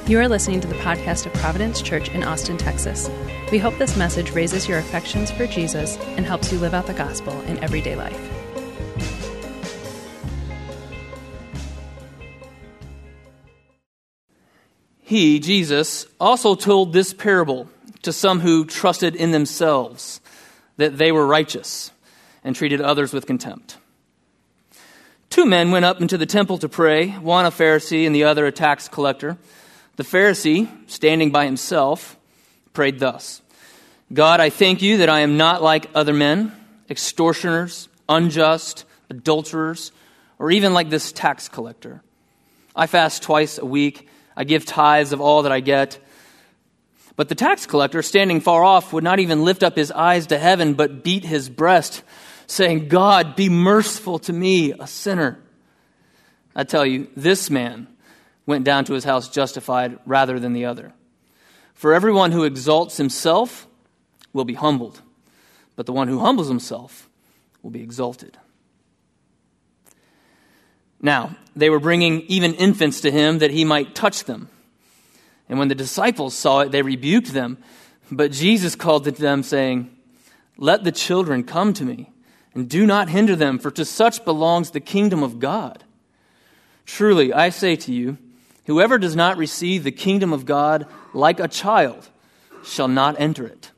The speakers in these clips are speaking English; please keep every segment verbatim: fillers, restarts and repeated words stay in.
You are listening to the podcast of Providence Church in Austin, Texas. We hope this message raises your affections for Jesus and helps you live out the gospel in everyday life. He, Jesus, also told this parable to some who trusted in themselves that they were righteous and treated others with contempt. Two men went up into the temple to pray, one a Pharisee and the other a tax collector. The Pharisee, standing by himself, prayed thus: God, I thank you that I am not like other men, extortioners, unjust, adulterers, or even like this tax collector. I fast twice a week. I give tithes of all that I get. But the tax collector, standing far off, would not even lift up his eyes to heaven, but beat his breast, saying, God, be merciful to me, a sinner. I tell you, this man went down to his house justified rather than the other. For everyone who exalts himself will be humbled, but the one who humbles himself will be exalted. Now, they were bringing even infants to him that he might touch them. And when the disciples saw it, they rebuked them. But Jesus called to them, saying, Let the children come to me, and do not hinder them, for to such belongs the kingdom of God. Truly, I say to you, whoever does not receive the kingdom of God like a child shall not enter it.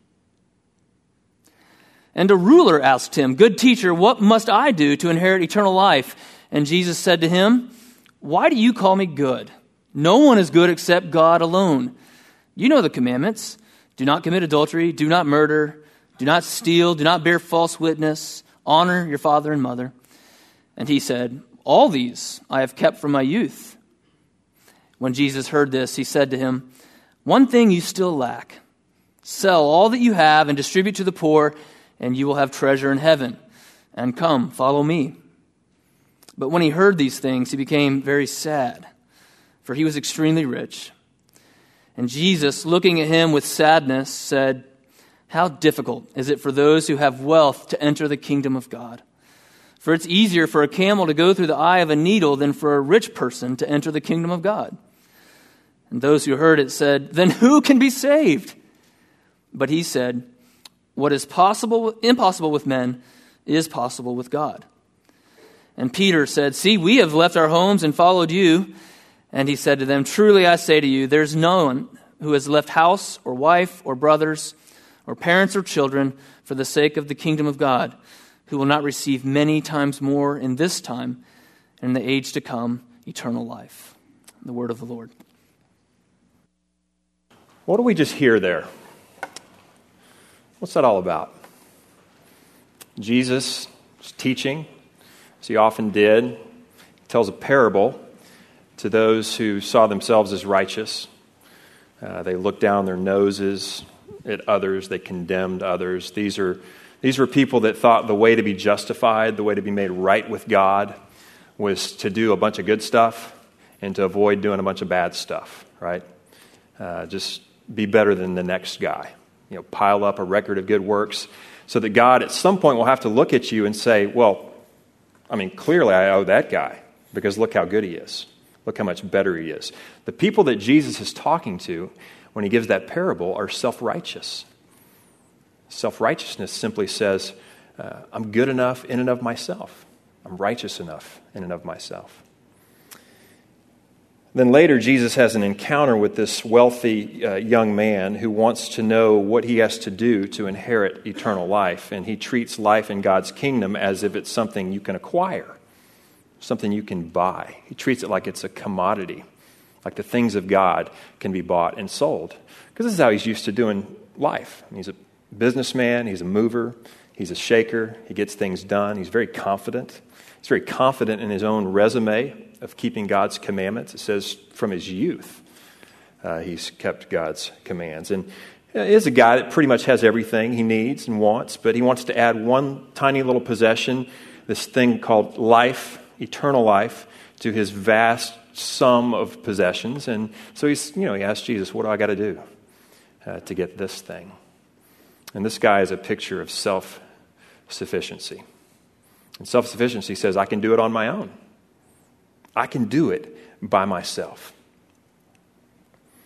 And a ruler asked him, Good teacher, what must I do to inherit eternal life? And Jesus said to him, Why do you call me good? No one is good except God alone. You know the commandments. Do not commit adultery. Do not murder. Do not steal. Do not bear false witness. Honor your father and mother. And he said, All these I have kept from my youth. When Jesus heard this, he said to him, One thing you still lack. Sell all that you have and distribute to the poor, and you will have treasure in heaven. And come, follow me. But when he heard these things, he became very sad, for he was extremely rich. And Jesus, looking at him with sadness, said, How difficult is it for those who have wealth to enter the kingdom of God? For it's easier for a camel to go through the eye of a needle than for a rich person to enter the kingdom of God. And those who heard it said, Then who can be saved? But he said, What is possible, impossible with men is possible with God. And Peter said, See, we have left our homes and followed you. And he said to them, Truly I say to you, there's no one who has left house or wife or brothers or parents or children for the sake of the kingdom of God, who will not receive many times more in this time and in the age to come eternal life. The word of the Lord. What do we just hear there? What's that all about? Jesus is teaching, as he often did. He tells a parable to those who saw themselves as righteous. Uh, they looked down their noses at others. They condemned others. These are these were people that thought the way to be justified, the way to be made right with God, was to do a bunch of good stuff and to avoid doing a bunch of bad stuff, right? Uh, just be better than the next guy. You know, pile up a record of good works so that God at some point will have to look at you and say, well, I mean, clearly I owe that guy because look how good he is. Look how much better he is. The people that Jesus is talking to when he gives that parable are self-righteous. Self-righteousness simply says, uh, I'm good enough in and of myself. I'm righteous enough in and of myself. Then later, Jesus has an encounter with this wealthy uh, young man who wants to know what he has to do to inherit eternal life. And he treats life in God's kingdom as if it's something you can acquire, something you can buy. He treats it like it's a commodity, like the things of God can be bought and sold. Because this is how he's used to doing life. He's a businessman, he's a mover, he's a shaker, he gets things done, he's very confident. He's very confident in his own resume of keeping God's commandments. It says from his youth, uh, he's kept God's commands. And he is a guy that pretty much has everything he needs and wants, but he wants to add one tiny little possession, this thing called life, eternal life, to his vast sum of possessions. And so he's, you know, he asks Jesus, what do I got to do uh, to get this thing? And this guy is a picture of self-sufficiency. And self-sufficiency says, I can do it on my own. I can do it by myself.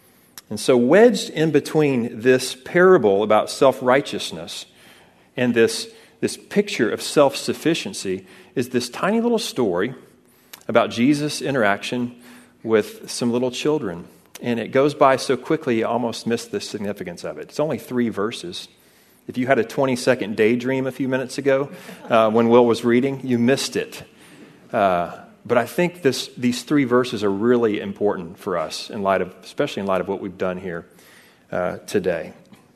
And so wedged in between this parable about self-righteousness and this, this picture of self-sufficiency is this tiny little story about Jesus' interaction with some little children. And it goes by so quickly, you almost miss the significance of it. It's only three verses. If you had a twenty-second daydream a few minutes ago uh, when Will was reading, you missed it. Uh, but I think this, these three verses are really important for us, in light of, especially in light of what we've done here uh, today.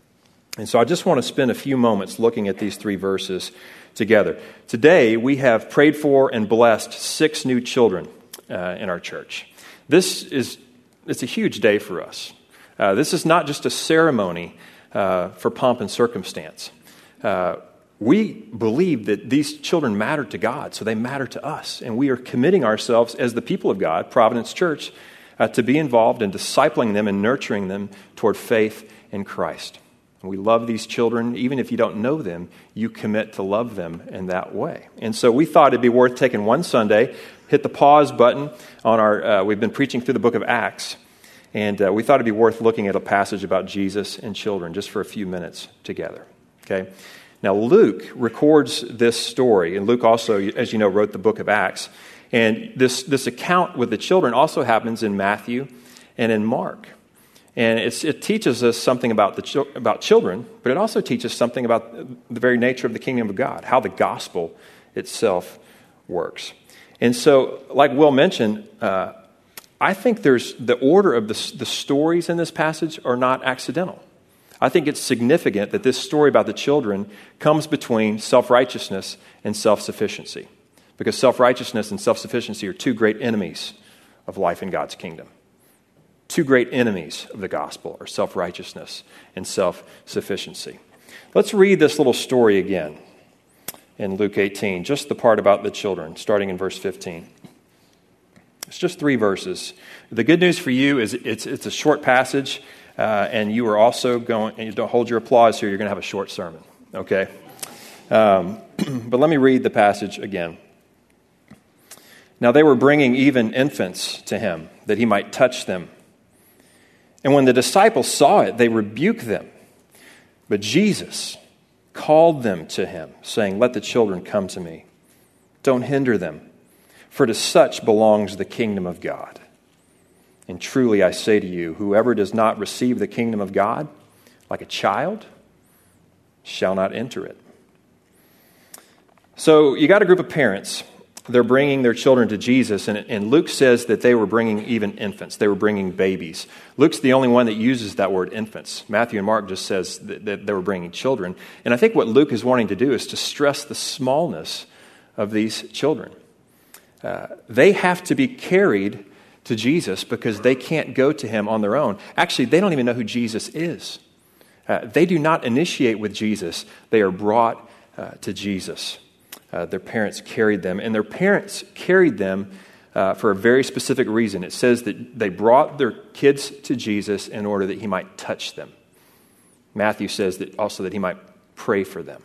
And so I just want to spend a few moments looking at these three verses together. Today, we have prayed for and blessed six new children uh, in our church. This is it's a huge day for us. Uh, this is not just a ceremony uh, for pomp and circumstance. Uh, we believe that these children matter to God, so they matter to us. And we are committing ourselves as the people of God, Providence Church, uh, to be involved in discipling them and nurturing them toward faith in Christ. And we love these children. Even if you don't know them, you commit to love them in that way. And so we thought it'd be worth taking one Sunday, hit the pause button on our, uh, we've been preaching through the book of Acts, and uh, we thought it'd be worth looking at a passage about Jesus and children just for a few minutes together. Okay? Now, Luke records this story, and Luke also, as you know, wrote the book of Acts. And this, this account with the children also happens in Matthew and in Mark. And it's, it teaches us something about, the, about children, but it also teaches something about the very nature of the kingdom of God, how the gospel itself works. And so, like Will mentioned, uh, I think there's the order of the, the stories in this passage are not accidental. I think it's significant that this story about the children comes between self-righteousness and self-sufficiency, because self-righteousness and self-sufficiency are two great enemies of life in God's kingdom. Two great enemies of the gospel are self-righteousness and self-sufficiency. Let's read this little story again in Luke eighteen, just the part about the children, starting in verse fifteen. It's just three verses. The good news for you is it's it's a short passage, uh, and you are also going, and you don't hold your applause here, you're going to have a short sermon, okay? Um, but let me read the passage again. Now they were bringing even infants to him, that he might touch them. And when the disciples saw it, they rebuked them. But Jesus called them to him, saying, "Let the children come to me. Don't hinder them, for to such belongs the kingdom of God. And truly I say to you, whoever does not receive the kingdom of God like a child shall not enter it." So you got a group of parents. They're bringing their children to Jesus, and, and Luke says that they were bringing even infants. They were bringing babies. Luke's the only one that uses that word infants. Matthew and Mark just says that, that they were bringing children. And I think what Luke is wanting to do is to stress the smallness of these children. Uh, they have to be carried to Jesus because they can't go to him on their own. Actually, they don't even know who Jesus is. Uh, they do not initiate with Jesus. They are brought uh, to Jesus. Uh, their parents carried them, and their parents carried them uh, for a very specific reason. It says that they brought their kids to Jesus in order that he might touch them. Matthew says that also that he might pray for them.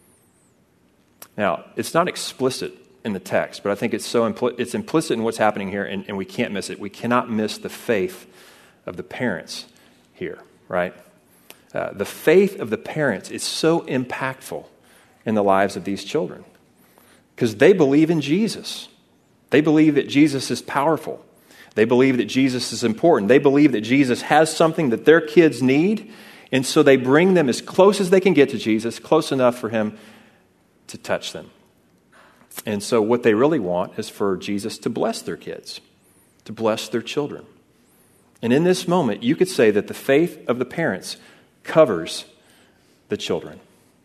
Now, it's not explicit in the text, but I think it's so impl- it's implicit in what's happening here, and, and we can't miss it. We cannot miss the faith of the parents here, right? Uh, the faith of the parents is so impactful in the lives of these children because they believe in Jesus. They believe that Jesus is powerful. They believe that Jesus is important. They believe that Jesus has something that their kids need, and so they bring them as close as they can get to Jesus, close enough for him to touch them. And so what they really want is for Jesus to bless their kids, to bless their children. And in this moment, you could say that the faith of the parents covers the children.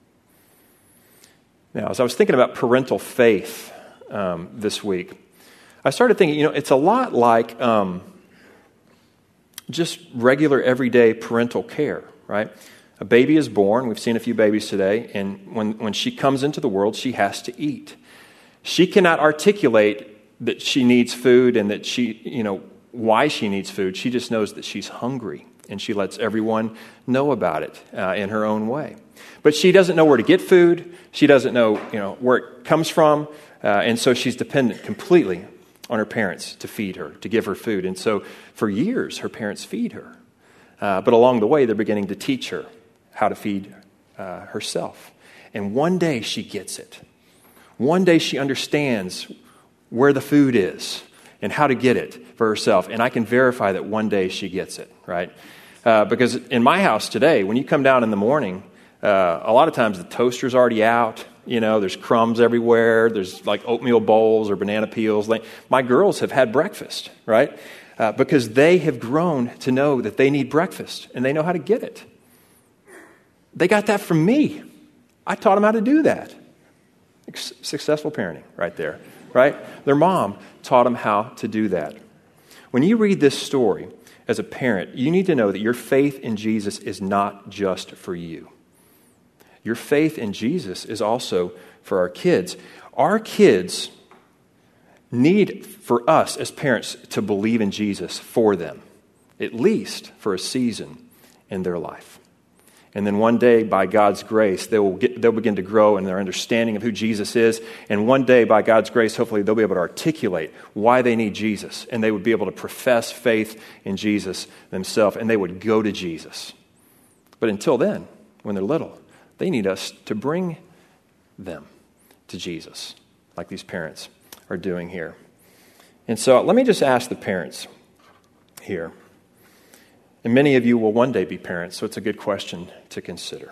Now, as I was thinking about parental faith um, this week, I started thinking, you know, it's a lot like um, just regular everyday parental care, right? A baby is born. We've seen a few babies today. And when, when she comes into the world, she has to eat. She cannot articulate that she needs food and that she, you know, why she needs food. She just knows that she's hungry, and she lets everyone know about it uh, in her own way. But she doesn't know where to get food. She doesn't know, you know, where it comes from, uh, and so she's dependent completely on her parents to feed her, to give her food. And so for years, her parents feed her. Uh, but along the way, they're beginning to teach her how to feed uh, herself. And one day she gets it. One day she understands where the food is and how to get it for herself. And I can verify that one day she gets it, right? Uh, because in my house today, when you come down in the morning, uh, a lot of times the toaster's already out. You know, there's crumbs everywhere. There's like oatmeal bowls or banana peels. Like, my girls have had breakfast, right? Uh, because they have grown to know that they need breakfast and they know how to get it. They got that from me. I taught them how to do that. Successful parenting right there, right? Their mom taught them how to do that. When you read this story as a parent, you need to know that your faith in Jesus is not just for you. Your faith in Jesus is also for our kids. Our kids need for us as parents to believe in Jesus for them, at least for a season in their life. And then one day, by God's grace, they will get, they'll begin to grow in their understanding of who Jesus is. And one day, by God's grace, hopefully they'll be able to articulate why they need Jesus. And they would be able to profess faith in Jesus themselves. And they would go to Jesus. But until then, when they're little, they need us to bring them to Jesus, like these parents are doing here. And so let me just ask the parents here. And many of you will one day be parents, so it's a good question to consider.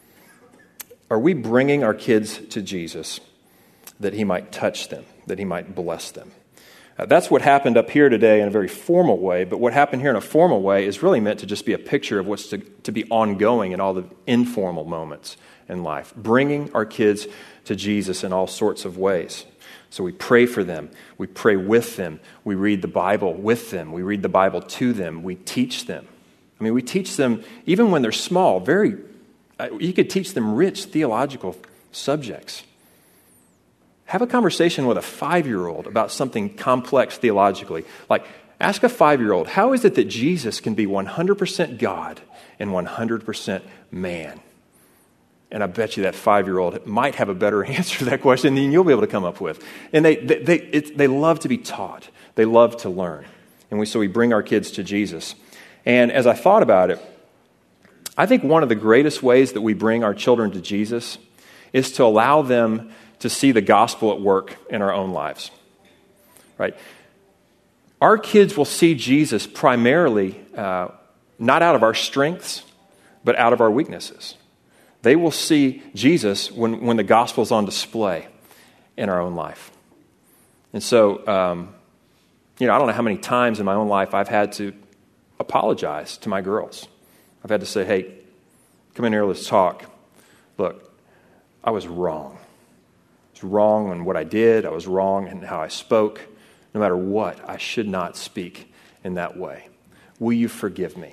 Are we bringing our kids to Jesus that he might touch them, that he might bless them? Uh, that's what happened up here today in a very formal way, but what happened here in a formal way is really meant to just be a picture of what's to, to be ongoing in all the informal moments in life, bringing our kids to Jesus in all sorts of ways. So we pray for them, we pray with them, we read the Bible with them, we read the Bible to them, we teach them. I mean, we teach them, even when they're small, very, you could teach them rich theological subjects. Have a conversation with a five-year-old about something complex theologically. Like, ask a five-year-old, how is it that Jesus can be one hundred percent God and one hundred percent man? And I bet you that five-year-old might have a better answer to that question than you'll be able to come up with. And they they they, it, they love to be taught. They love to learn. And we so we bring our kids to Jesus. And as I thought about it, I think one of the greatest ways that we bring our children to Jesus is to allow them to see the gospel at work in our own lives. Right? Our kids will see Jesus primarily uh, not out of our strengths, but out of our weaknesses. They will see Jesus when, when the gospel is on display in our own life. And so, um, you know, I don't know how many times in my own life I've had to apologize to my girls. I've had to say, hey, come in here, let's talk. Look, I was wrong. I was wrong in what I did. I was wrong in how I spoke. No matter what, I should not speak in that way. Will you forgive me?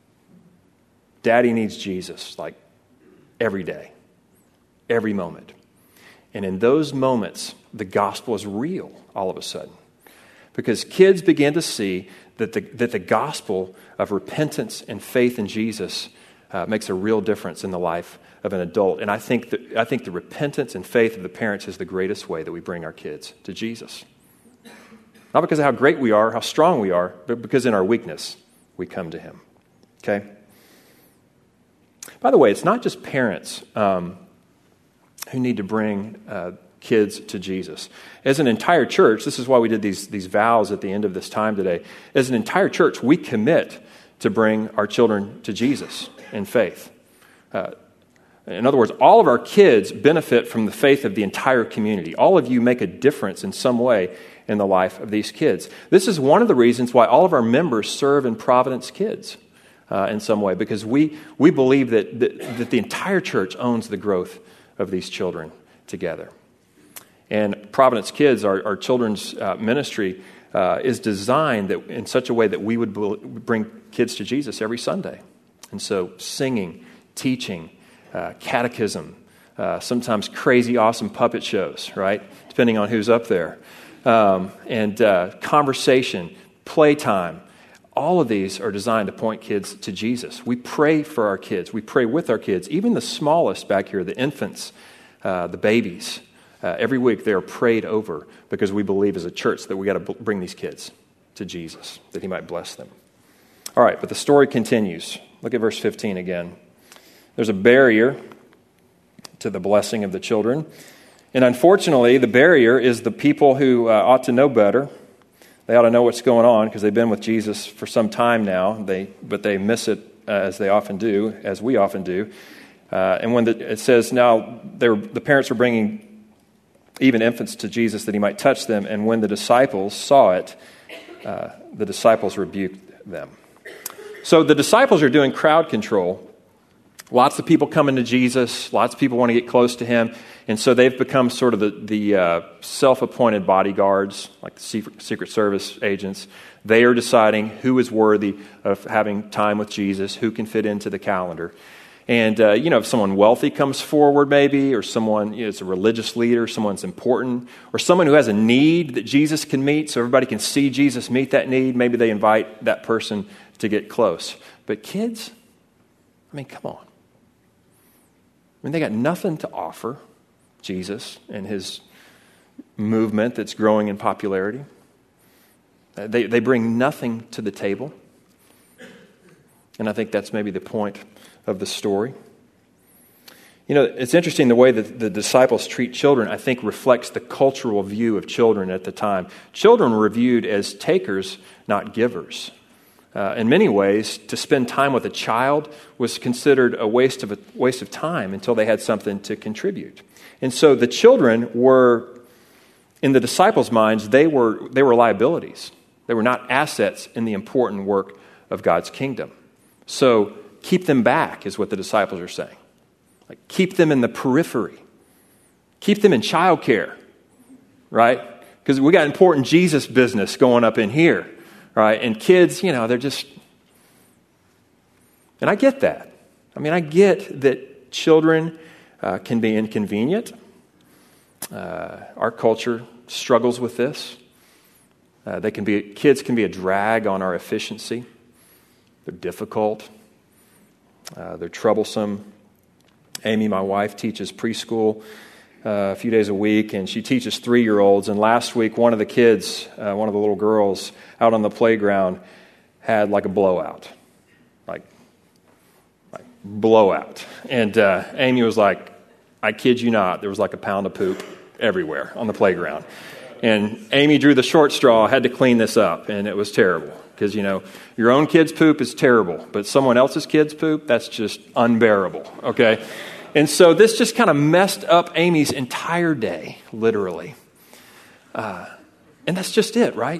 Daddy needs Jesus, like, every day, every moment. And in those moments, the gospel is real all of a sudden. Because kids begin to see that the, that the gospel of repentance and faith in Jesus uh, makes a real difference in the life of an adult. And I think, that, I think the repentance and faith of the parents is the greatest way that we bring our kids to Jesus. Not because of how great we are, how strong we are, but because in our weakness, we come to him. Okay? By the way, it's not just parents um, who need to bring uh, kids to Jesus. As an entire church, this is why we did these, these vows at the end of this time today. As an entire church, we commit to bring our children to Jesus in faith. Uh, in other words, all of our kids benefit from the faith of the entire community. All of you make a difference in some way in the life of these kids. This is one of the reasons why all of our members serve in Providence Kids. Uh, in some way, because we we believe that, that that the entire church owns the growth of these children together. And Providence Kids, our, our children's uh, ministry, uh, is designed that in such a way that we would bring kids to Jesus every Sunday. And so singing, teaching, uh, catechism, uh, sometimes crazy, awesome puppet shows, right? Depending on who's up there. Um, and uh, conversation, playtime. All of these are designed to point kids to Jesus. We pray for our kids. We pray with our kids. Even the smallest back here, the infants, uh, the babies, uh, every week they are prayed over because we believe as a church that we got to b- bring these kids to Jesus, that he might bless them. All right, but the story continues. Look at verse fifteen again. There's a barrier to the blessing of the children. And unfortunately, the barrier is the people who uh, ought to know better. They ought to know what's going on because they've been with Jesus for some time now, They, but they miss it uh, as they often do, as we often do. Uh, and when the, it says now the parents were bringing even infants to Jesus that he might touch them, and when the disciples saw it, uh, the disciples rebuked them. So the disciples are doing crowd control. Lots of people coming to Jesus. Lots of people want to get close to him. And so they've become sort of the, the uh, self-appointed bodyguards, like the Secret, Secret Service agents. They are deciding who is worthy of having time with Jesus, who can fit into the calendar. And, uh, you know, if someone wealthy comes forward maybe, or someone, you know, is a religious leader, someone's important, or someone who has a need that Jesus can meet so everybody can see Jesus meet that need, maybe they invite that person to get close. But kids, I mean, come on. I mean, they got nothing to offer Jesus and his movement that's growing in popularity. Uh, they, they bring nothing to the table. And I think that's maybe the point of the story. You know, it's interesting the way that the disciples treat children, I think, reflects the cultural view of children at the time. Children were viewed as takers, not givers. Uh, in many ways, to spend time with a child was considered a waste of a waste of time until they had something to contribute. And so the children were, in the disciples' minds, they were they were liabilities. They were not assets in the important work of God's kingdom. So keep them back is what the disciples are saying. Like, keep them in the periphery. Keep them in childcare, right? Because we got important Jesus business going up in here. Right, and kids, you know, they're just, and I get that. I mean, I get that children uh, can be inconvenient. Uh, our culture struggles with this. Uh, they can be, kids can be a drag on our efficiency. They're difficult. Uh, they're troublesome. Amy, my wife, teaches preschool Uh, a few days a week, and she teaches three-year-olds. And last week, one of the kids, uh, one of the little girls out on the playground had like a blowout. Like, like blowout. And uh, Amy was like, I kid you not, there was like a pound of poop everywhere on the playground. And Amy drew the short straw, had to clean this up, and it was terrible. Because, you know, your own kid's poop is terrible, but someone else's kid's poop, that's just unbearable, okay? And so this just kind of messed up Amy's entire day, literally. Uh, and that's just it, right?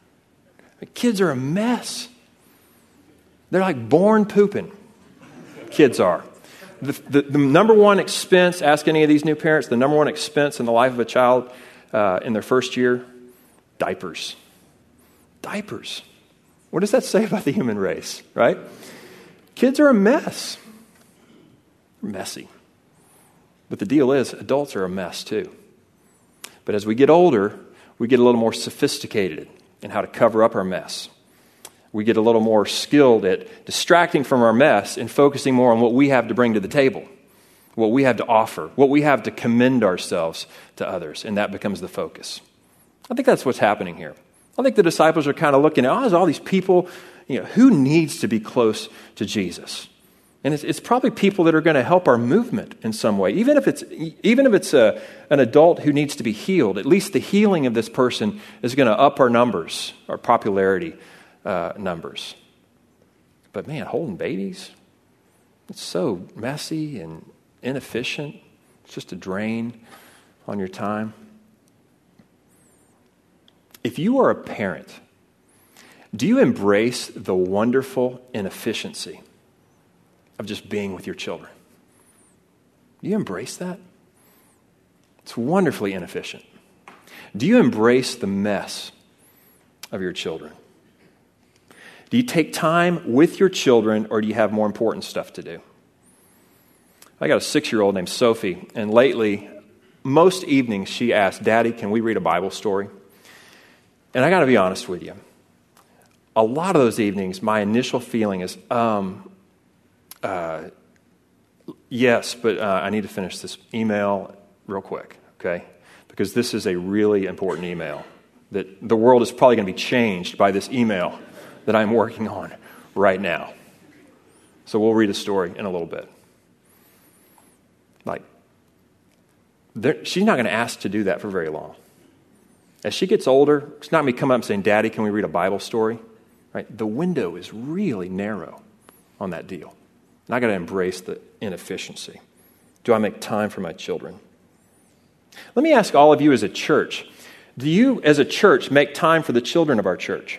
The kids are a mess. They're like born pooping. Kids are. The, the, the number one expense, ask any of these new parents, the number one expense in the life of a child uh, in their first year, diapers. Diapers. What does that say about the human race, right? Kids are a mess. They're messy. But the deal is, adults are a mess too. But as we get older, we get a little more sophisticated in how to cover up our mess. We get a little more skilled at distracting from our mess and focusing more on what we have to bring to the table, what we have to offer, what we have to commend ourselves to others, and that becomes the focus. I think that's what's happening here. I think the disciples are kind of looking at, oh, there's all these people, you know, who needs to be close to Jesus? And it's, it's probably people that are going to help our movement in some way. Even if it's even if it's a, an adult who needs to be healed, at least the healing of this person is going to up our numbers, our popularity uh, numbers. But man, holding babies, it's so messy and inefficient. It's just a drain on your time. If you are a parent, do you embrace the wonderful inefficiency of just being with your children? Do you embrace that? It's wonderfully inefficient. Do you embrace the mess of your children? Do you take time with your children, or do you have more important stuff to do? I got a six-year-old named Sophie, and lately, most evenings she asks, Daddy, can we read a Bible story? And I got to be honest with you. A lot of those evenings, my initial feeling is, um, Uh, yes, but uh, I need to finish this email real quick, okay? Because this is a really important email that the world is probably going to be changed by this email that I'm working on right now. So we'll read a story in a little bit. Like, there, she's not going to ask to do that for very long. As she gets older, she's not going to come up and saying, Daddy, can we read a Bible story? Right? The window is really narrow on that deal. And I got to embrace the inefficiency. Do I make time for my children? Let me ask all of you as a church, do you as a church make time for the children of our church?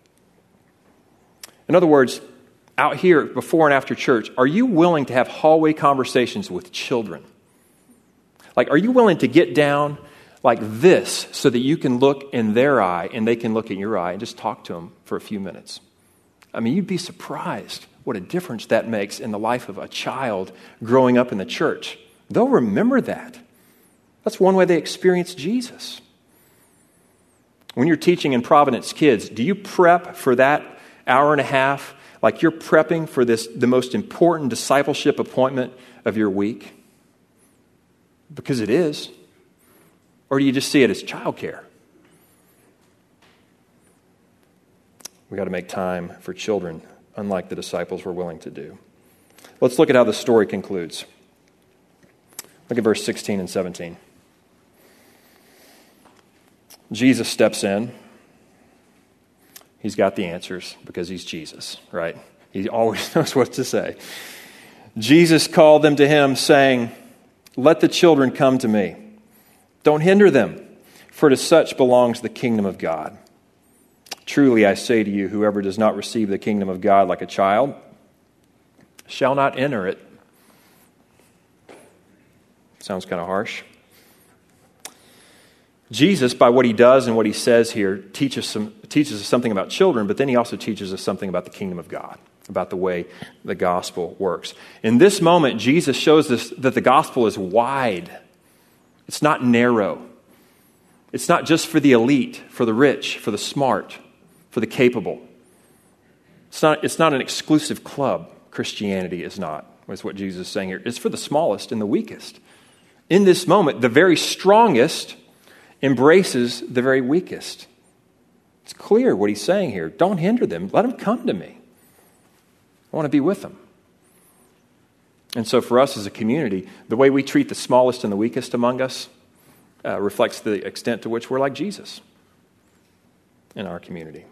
In other words, out here before and after church, are you willing to have hallway conversations with children? Like, are you willing to get down like this so that you can look in their eye and they can look in your eye and just talk to them for a few minutes? I mean, you'd be surprised what a difference that makes in the life of a child growing up in the church. They'll remember that. That's one way they experience Jesus. When you're teaching in Providence Kids, do you prep for that hour and a half like you're prepping for this, the most important discipleship appointment of your week? Because it is. Or do you just see it as childcare? We got to make time for children, unlike the disciples were willing to do. Let's look at how the story concludes. Look at verse sixteen and seventeen. Jesus steps in. He's got the answers because he's Jesus, right? He always knows what to say. Jesus called them to him, saying, Let the children come to me. Don't hinder them, for to such belongs the kingdom of God. Truly I say to you, whoever does not receive the kingdom of God like a child shall not enter it. Sounds kind of harsh. Jesus, by what he does and what he says here, teaches some teaches us something about children, but then he also teaches us something about the kingdom of God, about the way the gospel works. In this moment, Jesus shows us that the gospel is wide. It's not narrow. It's not just for the elite, for the rich, for the smart, for the capable. It's not, it's not an exclusive club. Christianity is not, is what Jesus is saying here. It's for the smallest and the weakest. In this moment, the very strongest embraces the very weakest. It's clear what he's saying here. Don't hinder them. Let them come to me. I want to be with them. And so for us as a community, the way we treat the smallest and the weakest among us uh, reflects the extent to which we're like Jesus in our community.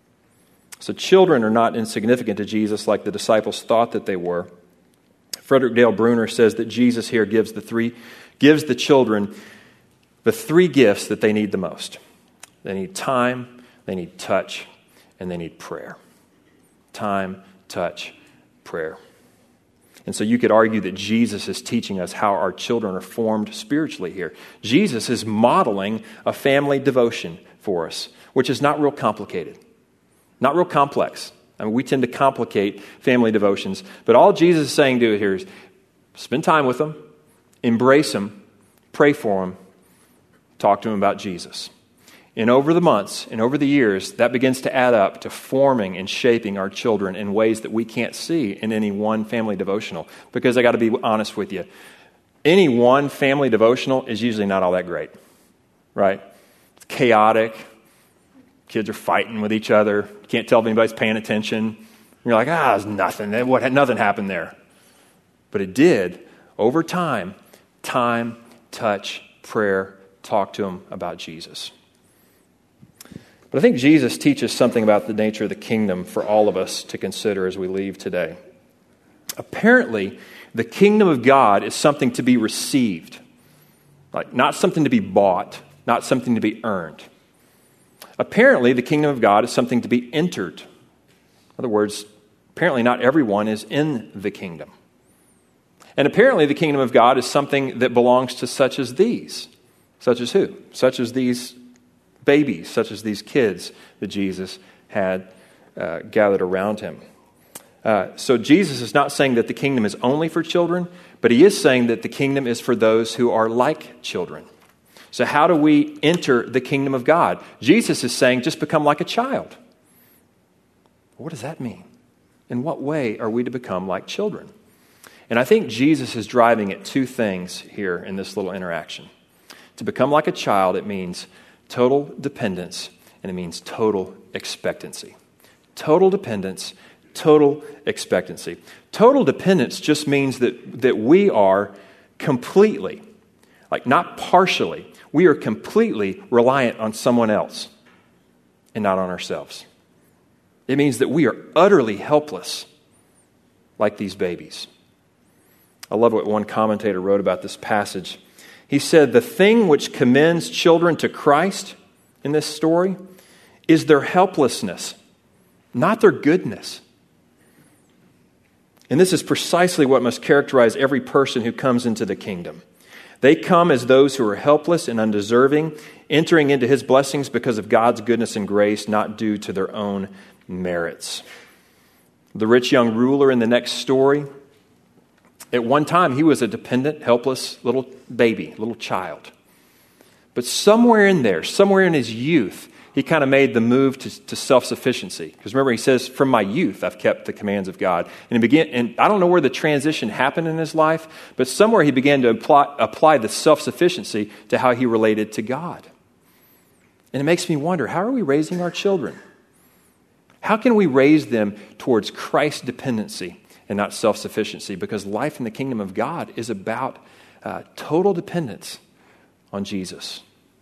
So children are not insignificant to Jesus like the disciples thought that they were. Frederick Dale Bruner says that Jesus here gives the three, gives the children the three gifts that they need the most. They need time, they need touch, and they need prayer. Time, touch, prayer. And so you could argue that Jesus is teaching us how our children are formed spiritually here. Jesus is modeling a family devotion for us, which is not real complicated, not real complex. I mean, we tend to complicate family devotions, but all Jesus is saying to it here is spend time with them, embrace them, pray for them, talk to them about Jesus. And over the months and over the years, that begins to add up to forming and shaping our children in ways that we can't see in any one family devotional. Because I got to be honest with you, any one family devotional is usually not all that great, right? It's chaotic. Kids are fighting with each other. You can't tell if anybody's paying attention. You're like, ah, there's nothing. What, nothing happened there. But it did. Over time, time, touch, prayer, talk to them about Jesus. But I think Jesus teaches something about the nature of the kingdom for all of us to consider as we leave today. Apparently, the kingdom of God is something to be received, like not something to be bought, not something to be earned. Apparently, the kingdom of God is something to be entered. In other words, apparently not everyone is in the kingdom. And apparently, the kingdom of God is something that belongs to such as these. Such as who? Such as these babies, such as these kids that Jesus had uh, gathered around him. Uh, so Jesus is not saying that the kingdom is only for children, but he is saying that the kingdom is for those who are like children. So how do we enter the kingdom of God? Jesus is saying just become like a child. What does that mean? In what way are we to become like children? And I think Jesus is driving at two things here in this little interaction. To become like a child, it means total dependence, and it means total expectancy. Total dependence, total expectancy. Total dependence just means that, that we are completely, like not partially, we are completely reliant on someone else and not on ourselves. It means that we are utterly helpless, like these babies. I love what one commentator wrote about this passage. He said, the thing which commends children to Christ in this story is their helplessness, not their goodness. And this is precisely what must characterize every person who comes into the kingdom. They come as those who are helpless and undeserving, entering into His blessings because of God's goodness and grace, not due to their own merits. The rich young ruler in the next story, at one time he was a dependent, helpless little baby, little child. But somewhere in there, somewhere in his youth, he kind of made the move to, to self-sufficiency. Because remember, he says, from my youth, I've kept the commands of God. And, he began, and I don't know where the transition happened in his life, but somewhere he began to apply, apply the self-sufficiency to how he related to God. And it makes me wonder, how are we raising our children? How can we raise them towards Christ's dependency and not self-sufficiency? Because life in the kingdom of God is about uh, total dependence on Jesus.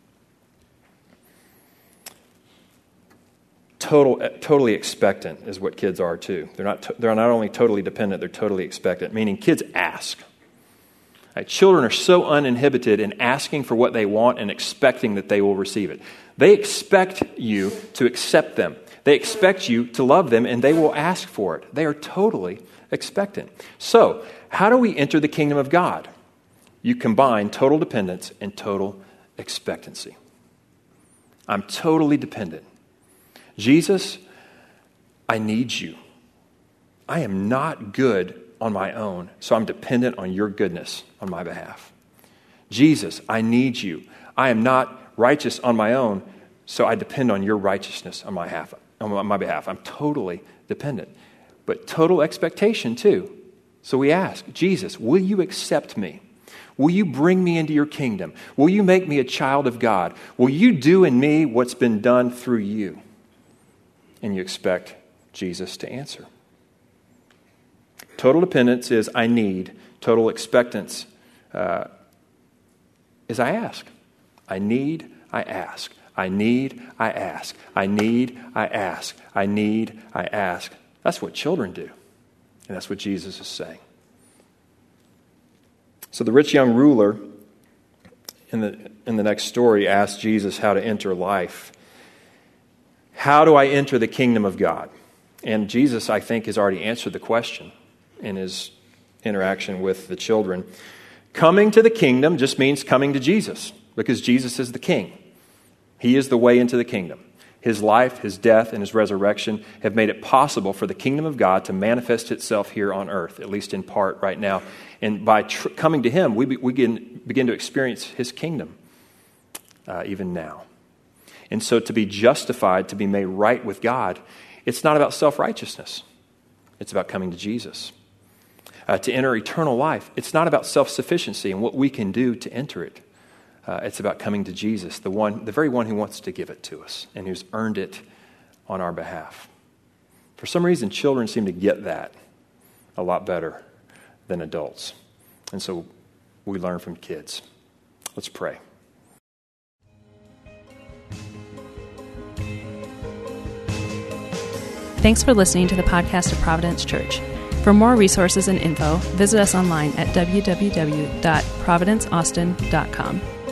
Total, totally expectant is what kids are too. They're not. They're not only totally dependent; they're totally expectant. Meaning, kids ask. Right? Children are so uninhibited in asking for what they want and expecting that they will receive it. They expect you to accept them. They expect you to love them, and they will ask for it. They are totally expectant. So, how do we enter the kingdom of God? You combine total dependence and total expectancy. I'm totally dependent. Jesus, I need you. I am not good on my own, so I'm dependent on your goodness on my behalf. Jesus, I need you. I am not righteous on my own, so I depend on your righteousness on my behalf. On my behalf. I'm totally dependent. But total expectation too. So we ask, Jesus, will you accept me? Will you bring me into your kingdom? Will you make me a child of God? Will you do in me what's been done through you? And you expect Jesus to answer. Total dependence is I need. Total expectance uh, is I ask. I need, I ask. I need, I ask. I need, I ask. I need, I ask. That's what children do. And that's what Jesus is saying. So the rich young ruler in the, in the next story asked Jesus how to enter life. How do I enter the kingdom of God? And Jesus, I think, has already answered the question in his interaction with the children. Coming to the kingdom just means coming to Jesus, because Jesus is the king. He is the way into the kingdom. His life, his death, and his resurrection have made it possible for the kingdom of God to manifest itself here on earth, at least in part right now. And by tr- coming to him, we, be, we begin, begin to experience his kingdom uh, even now. And so to be justified, to be made right with God, it's not about self-righteousness. It's about coming to Jesus. Uh, to enter eternal life, it's not about self-sufficiency and what we can do to enter it. Uh, it's about coming to Jesus, the one, the very one who wants to give it to us and who's earned it on our behalf. For some reason, children seem to get that a lot better than adults. And so we learn from kids. Let's pray. Thanks for listening to the podcast of Providence Church. For more resources and info, visit us online at w w w dot providence austin dot com.